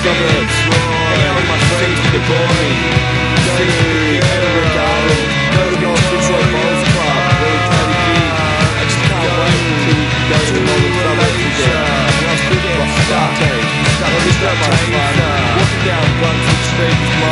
suburbs. Hang out with my friends with the boring. See, Edinburgh Garden. Go to the old Fitzroy Bowls Club where we play the gig. I just can't wait until we go to the northern suburbs again. And I'll still get stuck. Well, this is so much fun. Walking down Brunswick Street with